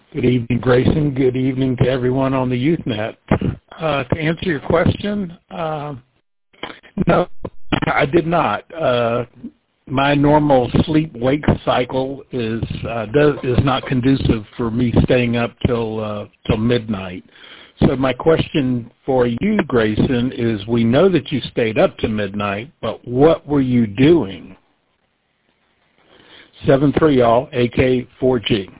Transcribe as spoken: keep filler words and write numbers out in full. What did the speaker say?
Good evening, Grayson. Good evening to everyone on the YouthNet. Uh, to answer your question, uh, no, I did not. Uh, my normal sleep-wake cycle is uh, does, is not conducive for me staying up till uh, till midnight. So my question for you, Grayson, is: we know that you stayed up to midnight, but what were you doing? seven three y'all, A K four G.